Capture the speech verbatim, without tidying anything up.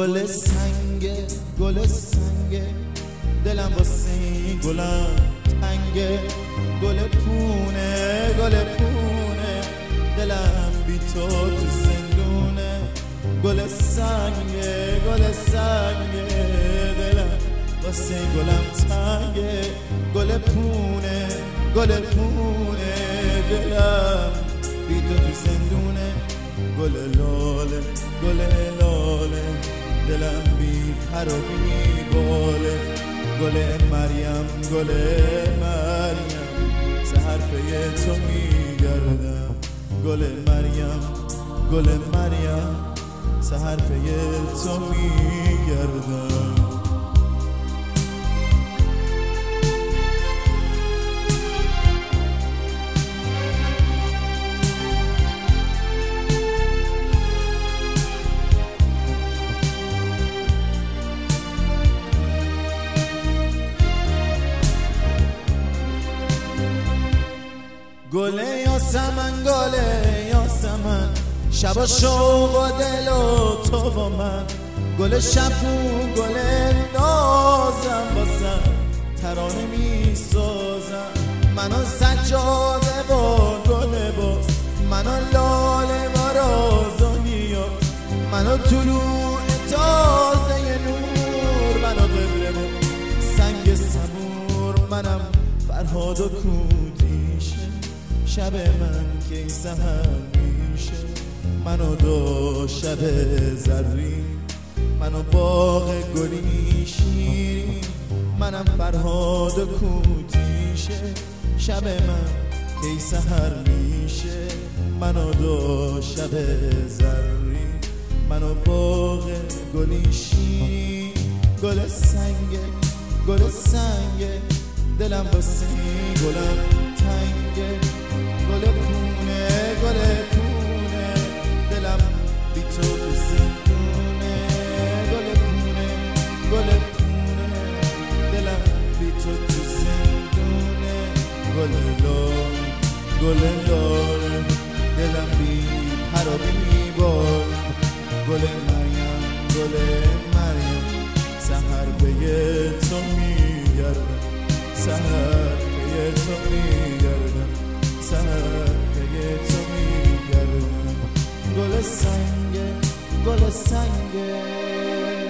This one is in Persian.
گل سنگه گل سنگه دلم واسه این گلم تنگه، گل پونه گل پونه دلم بی تو تو زندونه. گل سنگه گل سنگه دلم واسه این گلم تنگه، گل پونه گل پونه دلم بی تو تو زندونه. گل لاله گل لاله دلم بی پر و بی باله. گل مریم گل مریم سحر پی تو میگردم. گل مریم گل مریم سحر پی تو میگردم. گل یاسمن گل یاسمن شب شوق و دل و تو و من. گل شبو گل نازم واسم ترانه می سازم. منو سجاده و گل باز، منو لاله و راز و نیاز، منو طلوع تازه نور، منو قبله و سنگ سمور. منم فرهاد و کودیشه شب من که سحر میشه. منو دو شب زرین منو باغ گلی شیرین. منم فرهاد و کوتیشه شب من که سحر میشه. منو دو شب زرین منو باغ گلی شیرین. گل سنگه گل سنگه دلم واسه گلم تنگه. گل پونه گل پونه دلم بی تو تو زندونه. گل پونه گل پونه دلم بی تو تو زندونه. گل لال گل لال دلم بی پر و بی بال. گل مریم گل مریم سحر پی تو میگردم. سحر پی تو میگردم. سحر پی تو میگردم. گل سنگه گل سنگه